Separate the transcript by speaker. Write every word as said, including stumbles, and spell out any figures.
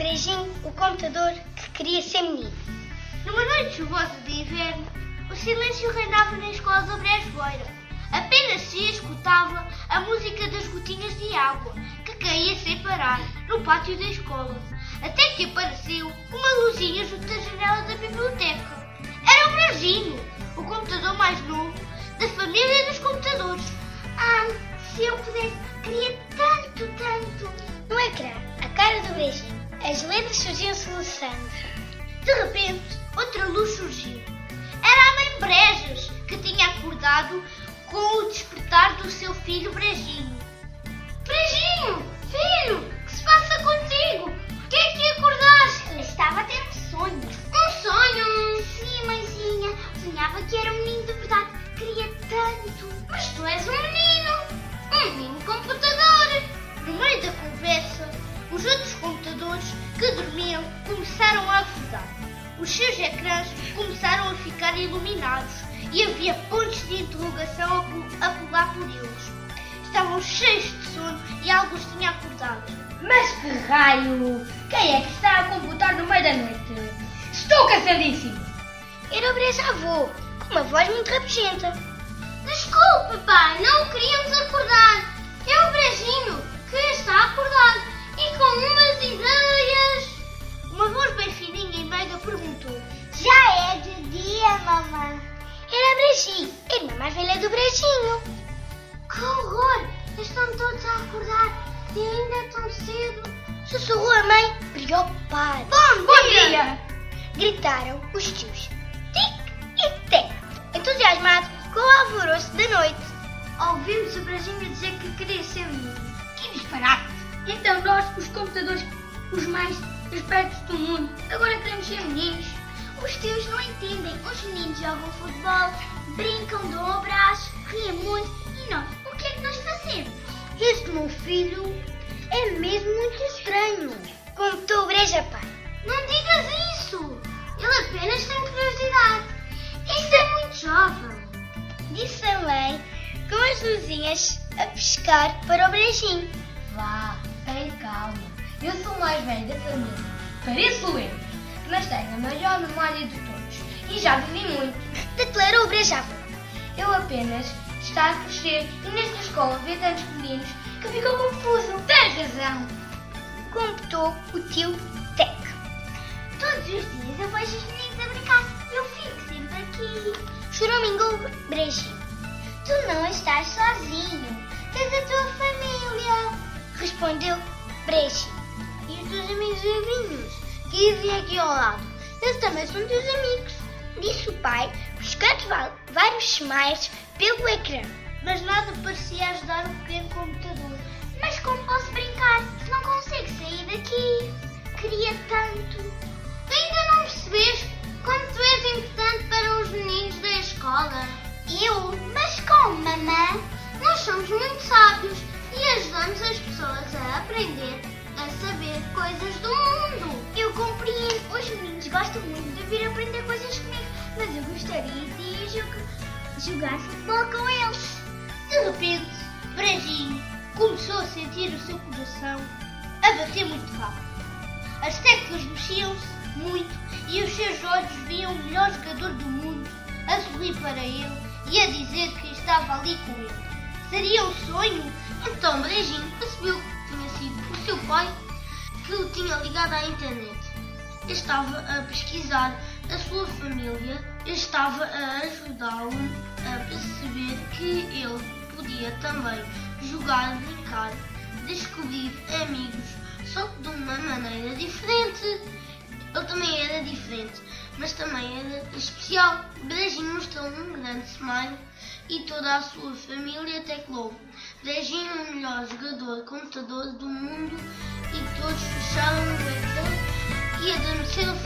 Speaker 1: Brejinho, o computador que queria ser menino.
Speaker 2: Numa noite chuvosa de inverno, o silêncio reinava na escola da Brejoeira. Apenas se escutava a música das gotinhas de água que caía sem parar no pátio da escola, até que apareceu uma luzinha junto à janela da biblioteca. Era o Brejinho, o computador mais novo da família dos computadores. Ah, se eu pudesse, queria tanto, tanto.
Speaker 1: No ecrã, a cara do Brejinho, as letras surgiam soluçando.
Speaker 2: De repente, outra luz surgiu. Era a mãe Brejas, que tinha acordado com o despertar do seu filho Brejinho. Brejinho, filho, o que se passa contigo? Por que é que acordaste?
Speaker 1: Estava a ter um sonho.
Speaker 2: Um sonho?
Speaker 1: Sim, mãezinha. Sonhava que era um menino de verdade. Queria tanto.
Speaker 2: Mas tu és um menino. Um menino computador. No meio da conversa, os outros computadores que dormiam começaram a acordar. Os seus ecrãs começaram a ficar iluminados e havia pontos de interrogação a pular por eles. Estavam cheios de sono e alguns tinham acordado.
Speaker 3: Mas que raio! Quem é que está a computar no meio da noite? Estou cansadíssimo!
Speaker 1: Era o Brejavô, com uma voz muito rabugenta.
Speaker 2: Desculpe, pai, não queríamos acordar. É o Brejinho que está acordado e com umas ideias. Uma voz bem fininha e meiga perguntou:
Speaker 1: Já é de dia, mamãe? Era Brejinho, a irmã mais velha do Brejinho.
Speaker 2: Que horror! Estão todos a acordar e ainda é tão cedo.
Speaker 1: Sussurrou a mãe, preocupada.
Speaker 2: Bom,
Speaker 3: Bom dia!
Speaker 1: Gritaram os tios. Tic e tec, entusiasmados com o alvoroço da noite.
Speaker 2: Ouvimos o Brejinho dizer que queria ser menino.
Speaker 3: Que disparate! Então nós, os computadores, os mais espertos do mundo, agora queremos ser meninos.
Speaker 1: Os tios não entendem. Os meninos jogam futebol, brincam, dão abraços, riem muito. E nós, o que é que nós fazemos? Este meu filho é mesmo muito estranho. Contou o Breja pai.
Speaker 2: Não digas isso! Ele apenas tem curiosidade. Isso é muito jovem.
Speaker 1: Disse a mãe, com as luzinhas a pescar para o Brejinho.
Speaker 3: Vá, tem calma. Eu sou o mais velho da família. Pareço lento, mas tenho a maior memória de todos. E já vivi muito.
Speaker 1: Declarou o Brejavô.
Speaker 3: Eu apenas está a crescer e nesta escola vê tantos meninos que ficou confuso. Tens razão.
Speaker 1: Computou o tio Tec.
Speaker 2: Todos os dias eu vejo os meninos a brincar. Eu fico sempre aqui.
Speaker 1: Choramingou o Brejinho. Tu não estás sozinho. Tens a tua família. Respondeu Brejinho.
Speaker 2: E os teus amigos vizinhos que vivem aqui ao lado. Eles também são teus amigos.
Speaker 1: Disse o pai, buscando vários smiles pelo ecrã.
Speaker 2: Mas nada parecia ajudar o pequeno computador.
Speaker 1: Mas como posso brincar se não consigo sair daqui? Queria tanto.
Speaker 2: Ainda não percebeste como tu és importante para os meninos da escola?
Speaker 1: Eu? Mas como, mamãe?
Speaker 2: Nós somos muito sábios e ajudamos as pessoas a aprender, a saber coisas do mundo.
Speaker 1: Eu compreendo. Os meninos gostam muito de vir aprender coisas comigo, mas eu gostaria de jogar, jogar futebol com eles.
Speaker 2: De repente, Brejinho começou a sentir o seu coração a bater muito rápido. As teclas mexiam-se muito e os seus olhos viam o melhor jogador do mundo a sorrir para ele e a dizer que estava ali com ele. Seria um sonho? Então Brejinho percebeu que tinha sido o seu pai que o tinha ligado à internet. Ele estava a pesquisar a sua família, estava a ajudá-lo a perceber que ele podia também jogar, brincar, descobrir amigos, só que de uma maneira diferente. Ele também era diferente, mas também era especial. Brejinho mostrou um grande smile e toda a sua família teclou. Brejinho, o melhor jogador computador do mundo, e todos fecharam o ecrã e adormeceram